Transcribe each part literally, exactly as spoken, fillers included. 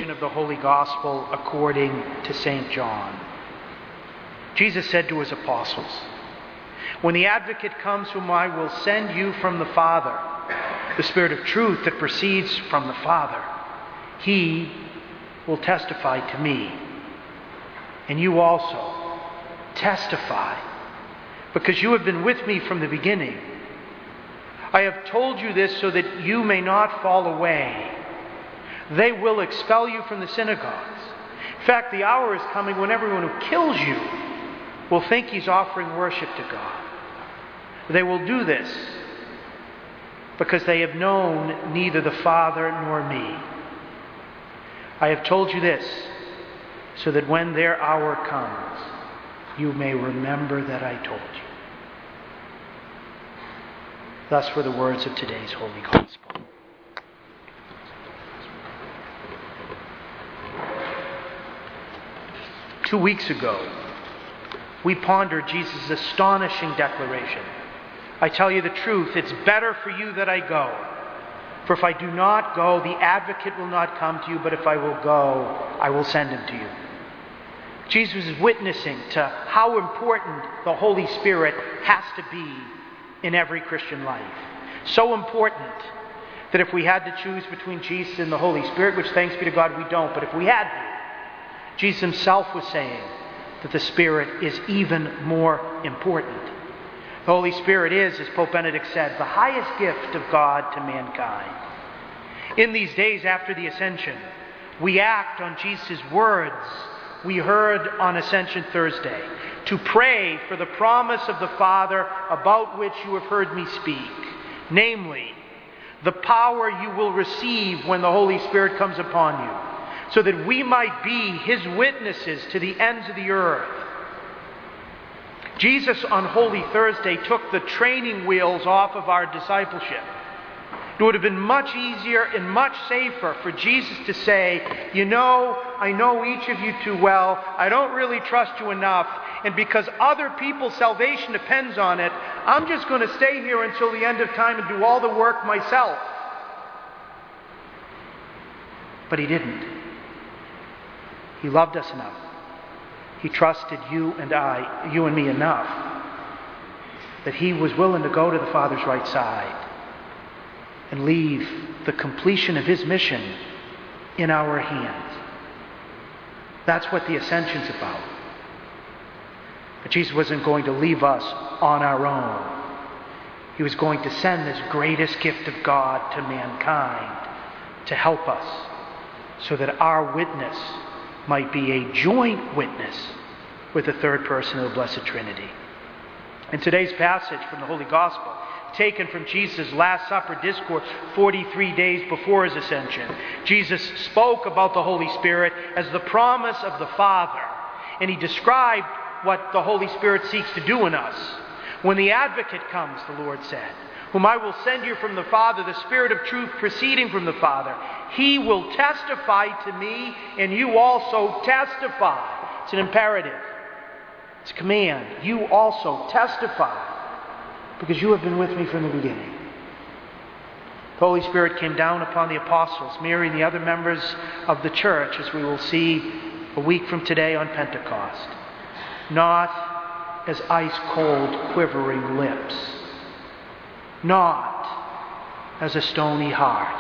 proclamation of the Holy Gospel according to Saint John. Jesus said to his apostles, "When the Advocate comes, whom I will send you from the Father, the Spirit of truth that proceeds from the Father, he will testify to me. And you also testify, because you have been with me from the beginning. I have told you this so that you may not fall away. They will expel you from the synagogues. In fact, the hour is coming when everyone who kills you will think he's offering worship to God. They will do this because they have known neither the Father nor me. I have told you this so that when their hour comes, you may remember that I told you." Thus were the words of today's Holy Gospel. Two weeks ago, we pondered Jesus' astonishing declaration. "I tell you the truth, it's better for you that I go. For if I do not go, the Advocate will not come to you, but if I will go, I will send him to you." Jesus is witnessing to how important the Holy Spirit has to be in every Christian life. So important that if we had to choose between Jesus and the Holy Spirit, which thanks be to God we don't, but if we had to, Jesus himself was saying that the Spirit is even more important. The Holy Spirit is, as Pope Benedict said, the highest gift of God to mankind. In these days after the Ascension, we act on Jesus' words we heard on Ascension Thursday, to pray for the promise of the Father about which you have heard me speak, namely, the power you will receive when the Holy Spirit comes upon you, so that we might be his witnesses to the ends of the earth. Jesus on Holy Thursday took the training wheels off of our discipleship. It would have been much easier and much safer for Jesus to say, "You know, I know each of you too well. I don't really trust you enough. And because other people's salvation depends on it, I'm just going to stay here until the end of time and do all the work myself." But he didn't. He loved us enough. He trusted you and I, you and me enough, that he was willing to go to the Father's right side and leave the completion of his mission in our hands. That's what the Ascension's about. But Jesus wasn't going to leave us on our own. He was going to send this greatest gift of God to mankind to help us so that our witness might be a joint witness with the third person of the Blessed Trinity. In today's passage from the Holy Gospel, taken from Jesus' Last Supper discourse forty-three days before his ascension, Jesus spoke about the Holy Spirit as the promise of the Father, and he described what the Holy Spirit seeks to do in us. "When the Advocate comes," the Lord said, "whom I will send you from the Father, the Spirit of truth proceeding from the Father, he will testify to me, and you also testify." It's an imperative. It's a command. You also testify, because you have been with me from the beginning. The Holy Spirit came down upon the apostles, Mary and the other members of the church, as we will see a week from today on Pentecost, not as ice-cold, quivering lips, not as a stony heart,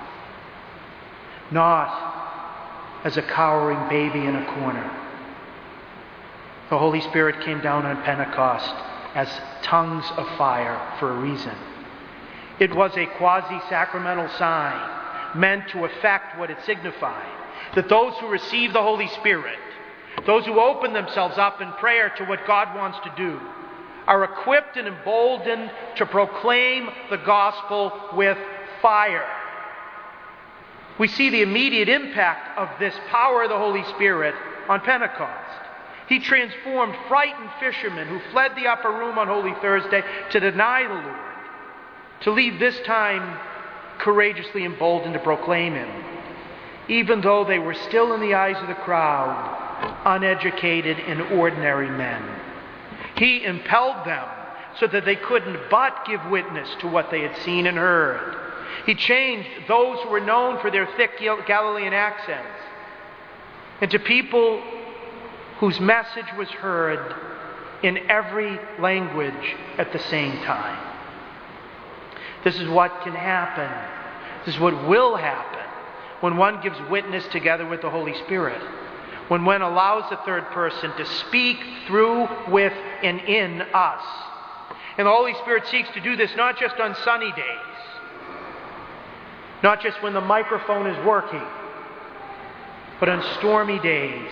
not as a cowering baby in a corner. The Holy Spirit came down on Pentecost as tongues of fire for a reason. It was a quasi-sacramental sign meant to effect what it signified, that those who receive the Holy Spirit, those who open themselves up in prayer to what God wants to do, are equipped and emboldened to proclaim the gospel with fire. We see the immediate impact of this power of the Holy Spirit on Pentecost. He transformed frightened fishermen who fled the upper room on Holy Thursday to deny the Lord, to leave this time courageously emboldened to proclaim him, even though they were still in the eyes of the crowd, uneducated and ordinary men. He impelled them so that they couldn't but give witness to what they had seen and heard. He changed those who were known for their thick Galilean accents into people whose message was heard in every language at the same time. This is what can happen. This is what will happen when one gives witness together with the Holy Spirit. When one allows the third person to speak through, with, and in us. And the Holy Spirit seeks to do this not just on sunny days, not just when the microphone is working, but on stormy days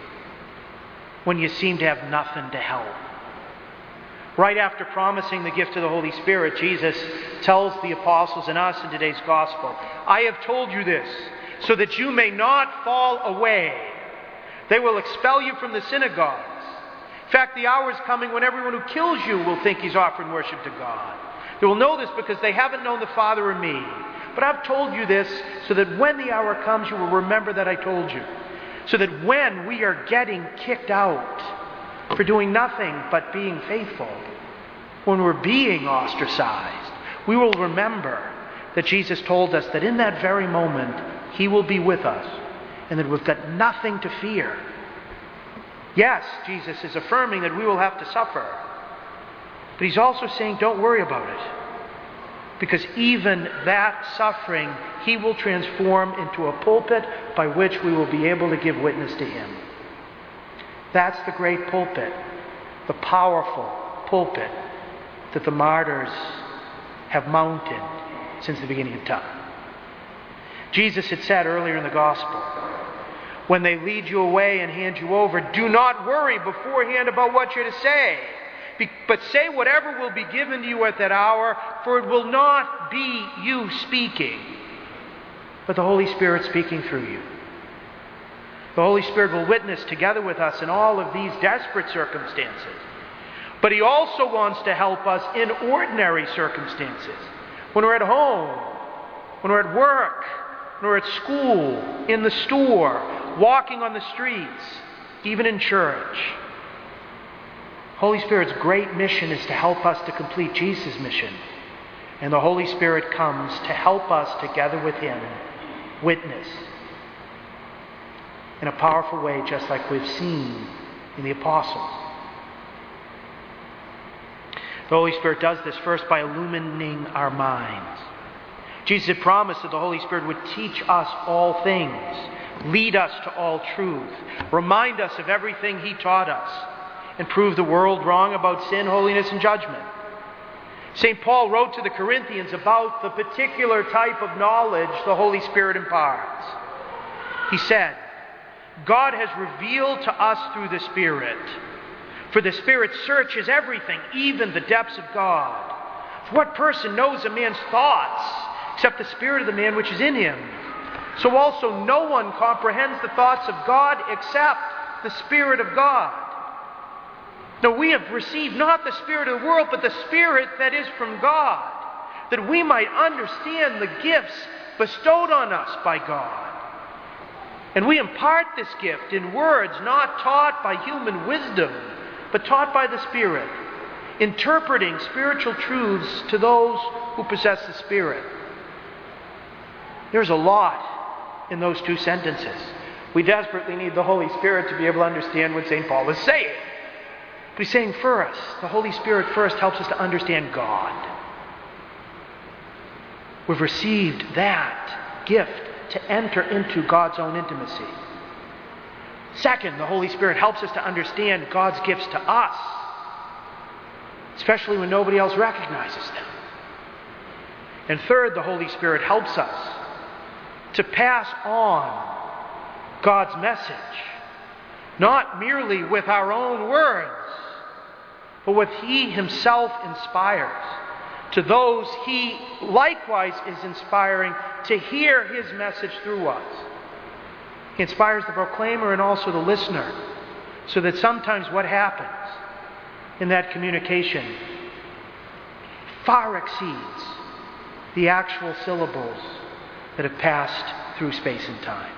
when you seem to have nothing to help. Right after promising the gift of the Holy Spirit, Jesus tells the apostles and us in today's gospel, I have told you this so that you may not fall away. They will expel you from the synagogues. In fact, the hour is coming when everyone who kills you will think he's offering worship to God. They will know this because they haven't known the Father or me. But I've told you this so that when the hour comes, you will remember that I told you. So that when we are getting kicked out for doing nothing but being faithful, when we're being ostracized, we will remember that Jesus told us that in that very moment, He will be with us and that we've got nothing to fear. Yes, Jesus is affirming that we will have to suffer, but He's also saying don't worry about it. Because even that suffering, He will transform into a pulpit by which we will be able to give witness to Him. That's the great pulpit, the powerful pulpit that the martyrs have mounted since the beginning of time. Jesus had said earlier in the gospel, when they lead you away and hand you over, do not worry beforehand about what you're to say. But say whatever will be given to you at that hour, for it will not be you speaking, but the Holy Spirit speaking through you. The Holy Spirit will witness together with us in all of these desperate circumstances. But He also wants to help us in ordinary circumstances. When we're at home, when we're at work, when we're at school, in the store, walking on the streets, even in church. Holy Spirit's great mission is to help us to complete Jesus' mission. And the Holy Spirit comes to help us together with Him witness in a powerful way, just like we've seen in the apostles. The Holy Spirit does this first by illumining our minds. Jesus had promised that the Holy Spirit would teach us all things, lead us to all truth, remind us of everything He taught us, and prove the world wrong about sin, holiness, and judgment. Saint Paul wrote to the Corinthians about the particular type of knowledge the Holy Spirit imparts. He said, God has revealed to us through the Spirit. For the Spirit searches everything, even the depths of God. For what person knows a man's thoughts except the spirit of the man which is in him? So also no one comprehends the thoughts of God except the Spirit of God. Now we have received not the spirit of the world, but the Spirit that is from God, that we might understand the gifts bestowed on us by God. And we impart this gift in words not taught by human wisdom, but taught by the Spirit, interpreting spiritual truths to those who possess the Spirit. There's a lot in those two sentences. We desperately need the Holy Spirit to be able to understand what Saint Paul is saying. But he's saying for us, the Holy Spirit first helps us to understand God. We've received that gift to enter into God's own intimacy. Second, the Holy Spirit helps us to understand God's gifts to us, especially when nobody else recognizes them. And third, the Holy Spirit helps us to pass on God's message, not merely with our own words, but what He Himself inspires, to those He likewise is inspiring to hear His message through us. He inspires the proclaimer and also the listener, so that sometimes what happens in that communication far exceeds the actual syllables that have passed through space and time.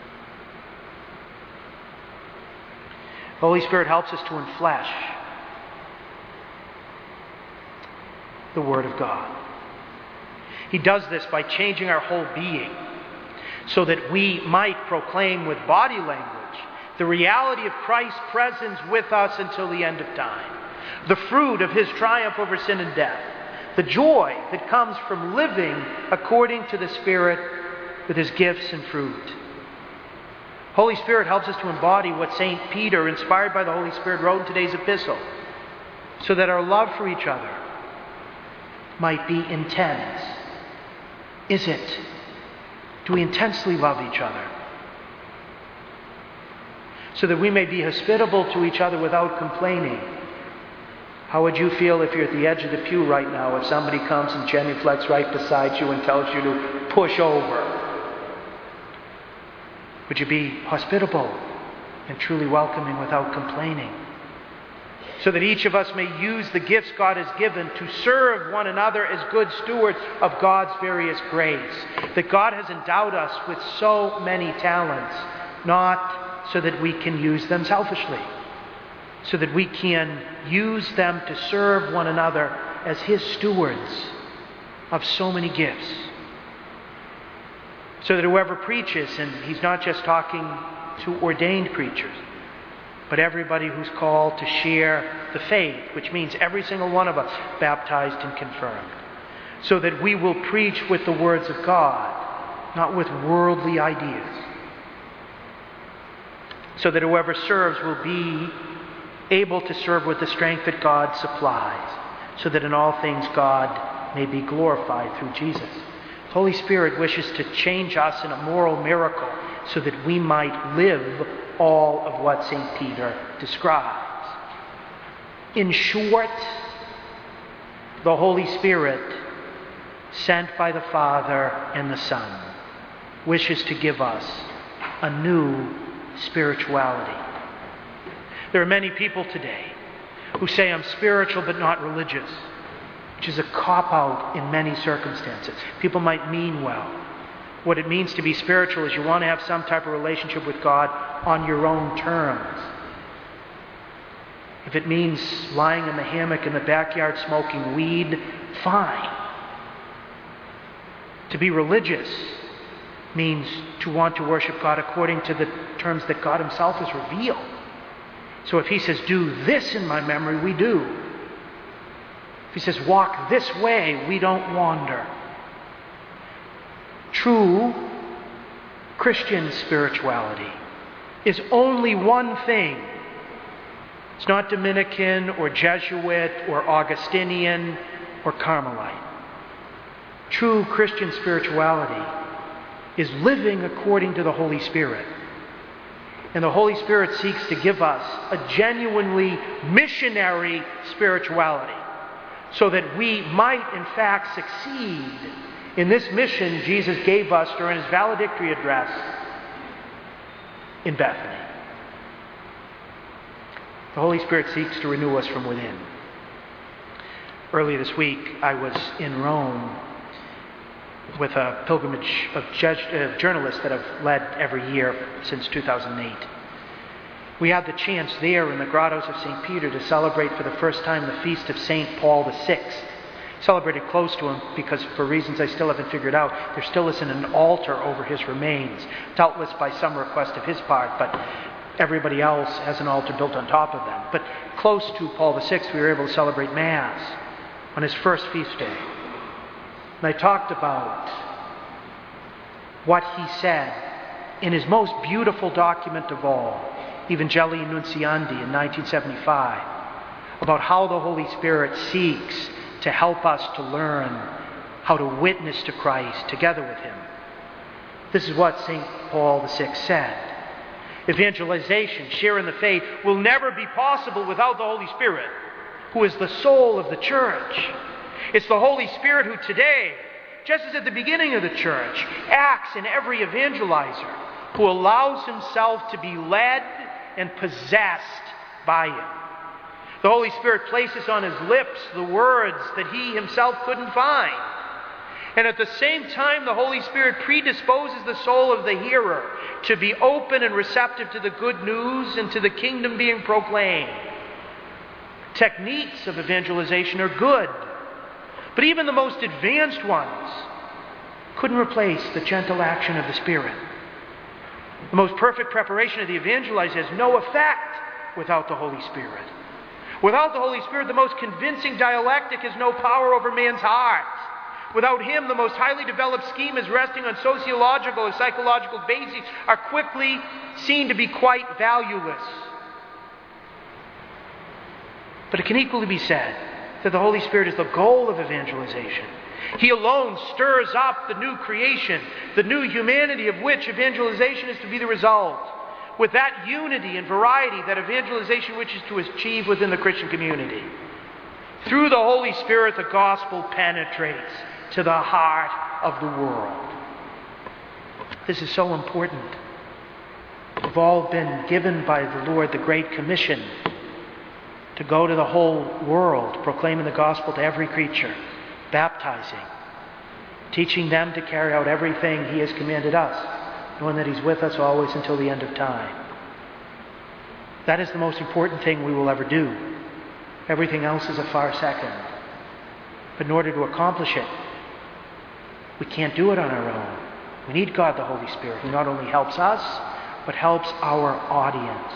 The Holy Spirit helps us to enflesh the Word of God. He does this by changing our whole being so that we might proclaim with body language the reality of Christ's presence with us until the end of time, the fruit of his triumph over sin and death, the joy that comes from living according to the Spirit with his gifts and fruit. Holy Spirit helps us to embody what Saint Peter, inspired by the Holy Spirit, wrote in today's epistle, so that our love for each other might be intense. Is it? Do we intensely love each other? So that we may be hospitable to each other without complaining. How would you feel if you're at the edge of the pew right now, if somebody comes and genuflects right beside you and tells you to push over? Would you be hospitable and truly welcoming without complaining? So that each of us may use the gifts God has given to serve one another as good stewards of God's various grace. That God has endowed us with so many talents, not so that we can use them selfishly, so that we can use them to serve one another as his stewards of so many gifts. So that whoever preaches, and he's not just talking to ordained preachers, but everybody who's called to share the faith, which means every single one of us baptized and confirmed, so that we will preach with the words of God, not with worldly ideas. So that whoever serves will be able to serve with the strength that God supplies, so that in all things God may be glorified through Jesus. The Holy Spirit wishes to change us in a moral miracle so that we might live all of what Saint Peter describes. In short, the Holy Spirit, sent by the Father and the Son, wishes to give us a new spirituality. There are many people today who say, I'm spiritual but not religious, which is a cop-out in many circumstances. People might mean well. What it means to be spiritual is you want to have some type of relationship with God on your own terms. If it means lying in the hammock in the backyard smoking weed, fine. To be religious means to want to worship God according to the terms that God himself has revealed. So if he says, do this in my memory, we do. If he says, walk this way, we don't wander. True Christian spirituality is only one thing. It's not Dominican or Jesuit or Augustinian or Carmelite. True Christian spirituality is living according to the Holy Spirit. And the Holy Spirit seeks to give us a genuinely missionary spirituality so that we might in fact succeed in this mission Jesus gave us during his valedictory address in Bethany. The Holy Spirit seeks to renew us from within. Earlier this week, I was in Rome with a pilgrimage of journalists that I've led every year since two thousand eight. We had the chance there in the grottos of Saint Peter to celebrate for the first time the feast of Saint Paul the Sixth. Celebrated close to him because, for reasons I still haven't figured out, there still isn't an altar over his remains, doubtless by some request of his part, but everybody else has an altar built on top of them. But close to Paul the Sixth, we were able to celebrate Mass on his first feast day. And I talked about what he said in his most beautiful document of all, Evangelii Nuntiandi in nineteen seventy-five, about how the Holy Spirit seeks to help us to learn how to witness to Christ together with him. This is what Saint Paul the Sixth said. Evangelization, sharing the faith, will never be possible without the Holy Spirit, who is the soul of the church. It's the Holy Spirit who today, just as at the beginning of the church, acts in every evangelizer, who allows himself to be led and possessed by him. The Holy Spirit places on his lips the words that he himself couldn't find. And at the same time, the Holy Spirit predisposes the soul of the hearer to be open and receptive to the good news and to the kingdom being proclaimed. Techniques of evangelization are good, but even the most advanced ones couldn't replace the gentle action of the Spirit. The most perfect preparation of the evangelized has no effect without the Holy Spirit. Without the Holy Spirit, the most convincing dialectic has no power over man's heart. Without Him, the most highly developed scheme is resting on sociological or psychological bases are quickly seen to be quite valueless. But it can equally be said that the Holy Spirit is the goal of evangelization. He alone stirs up the new creation, the new humanity of which evangelization is to be the result. With that unity and variety that evangelization wishes to achieve within the Christian community. Through the Holy Spirit, the gospel penetrates to the heart of the world. This is so important. We've all been given by the Lord the Great Commission to go to the whole world, proclaiming the gospel to every creature, baptizing, teaching them to carry out everything He has commanded us, knowing that He's with us always until the end of time. That is the most important thing we will ever do. Everything else is a far second. But in order to accomplish it, we can't do it on our own. We need God the Holy Spirit, who not only helps us, but helps our audience,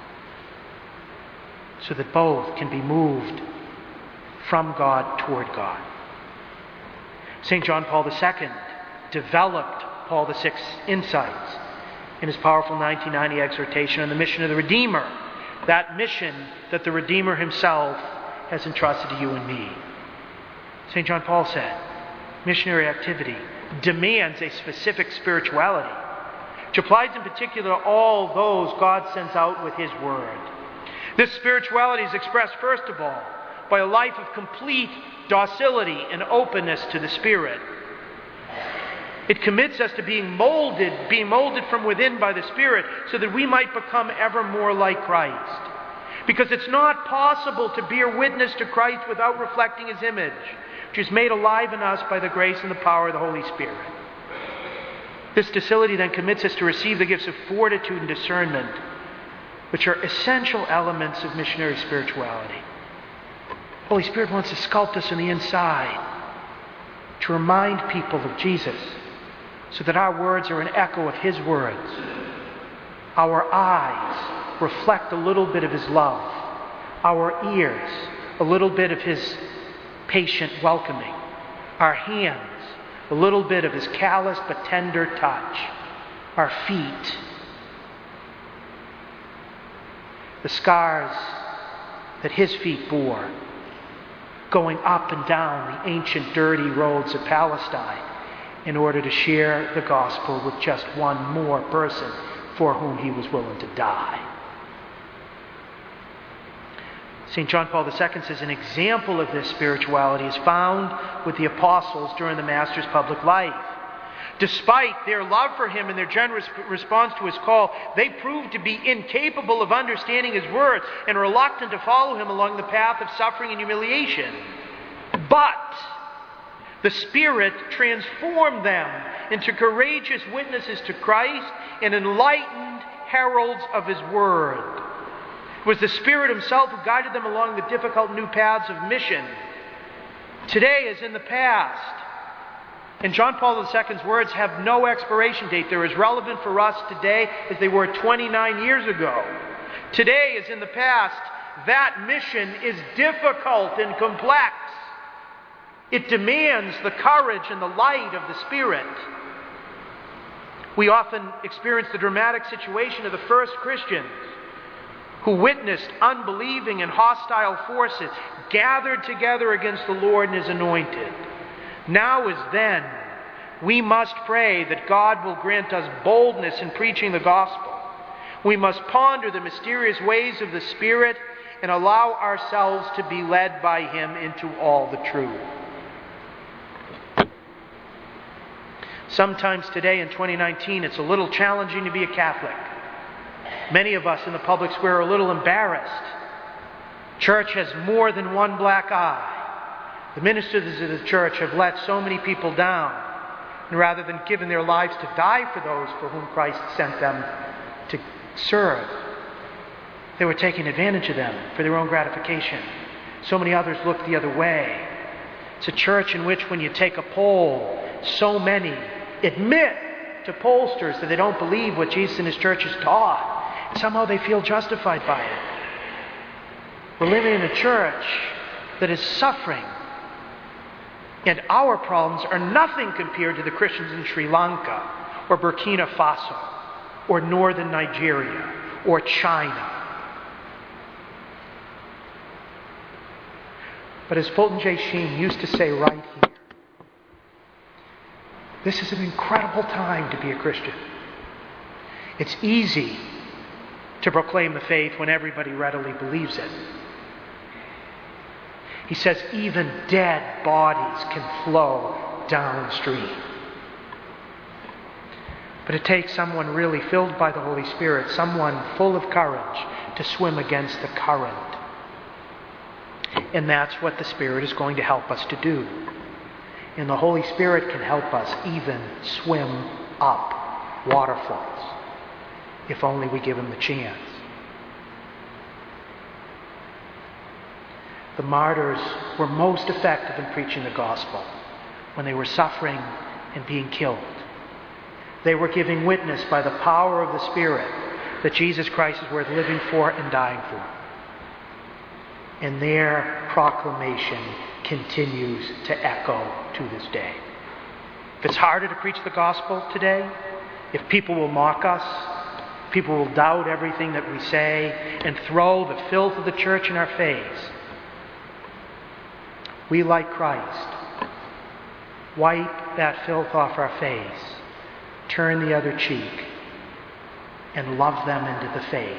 so that both can be moved from God toward God. Saint John Paul the Second developed Paul the Sixth's insights in his powerful nineteen ninety exhortation on the mission of the Redeemer, that mission that the Redeemer Himself has entrusted to you and me. Saint John Paul said, missionary activity demands a specific spirituality, which applies in particular to all those God sends out with His Word. This spirituality is expressed, first of all, by a life of complete docility and openness to the Spirit. It commits us to being molded, being molded from within by the Spirit, so that we might become ever more like Christ. Because it's not possible to bear witness to Christ without reflecting His image, which is made alive in us by the grace and the power of the Holy Spirit. This docility then commits us to receive the gifts of fortitude and discernment, which are essential elements of missionary spirituality. The Holy Spirit wants to sculpt us on the inside, to remind people of Jesus, so that our words are an echo of His words. Our eyes reflect a little bit of His love. Our ears, a little bit of His patient welcoming. Our hands, a little bit of His callous but tender touch. Our feet, the scars that His feet bore, going up and down the ancient dirty roads of Palestine in order to share the gospel with just one more person for whom He was willing to die. Saint John Paul the Second says an example of this spirituality is found with the apostles during the Master's public life. Despite their love for Him and their generous response to His call, they proved to be incapable of understanding His words and reluctant to follow Him along the path of suffering and humiliation. But the Spirit transformed them into courageous witnesses to Christ and enlightened heralds of His word. It was the Spirit Himself who guided them along the difficult new paths of mission. Today, as in the past, and John Paul the Second's words have no expiration date. They're as relevant for us today as they were twenty-nine years ago. Today, as in the past, that mission is difficult and complex. It demands the courage and the light of the Spirit. We often experience the dramatic situation of the first Christians who witnessed unbelieving and hostile forces gathered together against the Lord and His anointed. Now as then, we must pray that God will grant us boldness in preaching the gospel. We must ponder the mysterious ways of the Spirit and allow ourselves to be led by Him into all the truth. Sometimes today in twenty nineteen, it's a little challenging to be a Catholic. Many of us in the public square are a little embarrassed. Church has more than one black eye. The ministers of the church have let so many people down, and rather than giving their lives to die for those for whom Christ sent them to serve, they were taking advantage of them for their own gratification. So many others look the other way. It's a church in which when you take a poll, so many admit to pollsters that they don't believe what Jesus and his church has taught. And somehow they feel justified by it. We're living in a church that is suffering. And our problems are nothing compared to the Christians in Sri Lanka or Burkina Faso or northern Nigeria or China. But as Fulton J. Sheen used to say right here, this is an incredible time to be a Christian. It's easy to proclaim the faith when everybody readily believes it. He says even dead bodies can flow downstream. But it takes someone really filled by the Holy Spirit, someone full of courage, to swim against the current. And that's what the Spirit is going to help us to do. And the Holy Spirit can help us even swim up waterfalls, if only we give him the chance. The martyrs were most effective in preaching the gospel when they were suffering and being killed. They were giving witness by the power of the Spirit that Jesus Christ is worth living for and dying for. And their proclamation continues to echo to this day. If it's harder to preach the gospel today, if people will mock us, people will doubt everything that we say and throw the filth of the church in our face, we, like Christ, wipe that filth off our face, turn the other cheek, and love them into the faith.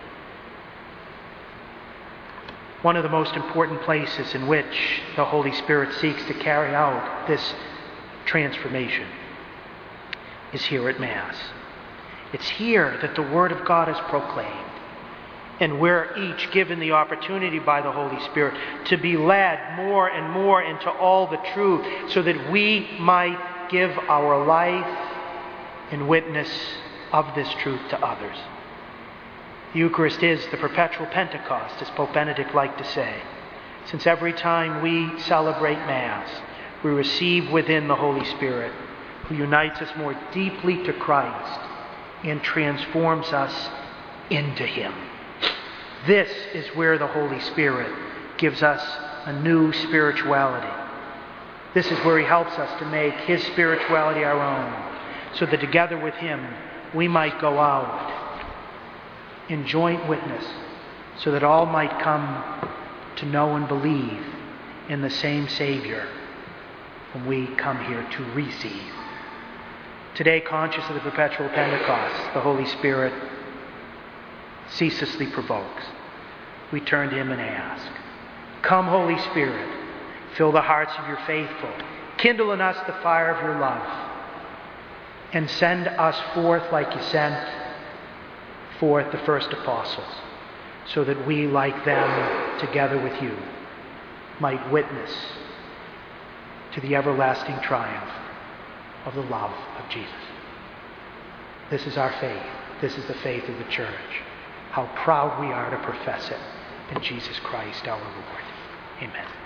One of the most important places in which the Holy Spirit seeks to carry out this transformation is here at Mass. It's here that the Word of God is proclaimed. And we're each given the opportunity by the Holy Spirit to be led more and more into all the truth so that we might give our life in witness of this truth to others. The Eucharist is the perpetual Pentecost, as Pope Benedict liked to say, since every time we celebrate Mass, we receive within the Holy Spirit, who unites us more deeply to Christ and transforms us into him. This is where the Holy Spirit gives us a new spirituality. This is where he helps us to make his spirituality our own, so that together with him we might go out in joint witness, so that all might come to know and believe in the same Savior whom we come here to receive. Today, conscious of the perpetual Pentecost, the Holy Spirit ceaselessly provokes. We turn to him and ask, "Come, Holy Spirit, fill the hearts of your faithful, kindle in us the fire of your love, and send us forth like you sent forth the first apostles, so that we, like them, together with you, might witness to the everlasting triumph of the love of Jesus." This is our faith. This is the faith of the church. How proud we are to profess it in Jesus Christ our Lord. Amen.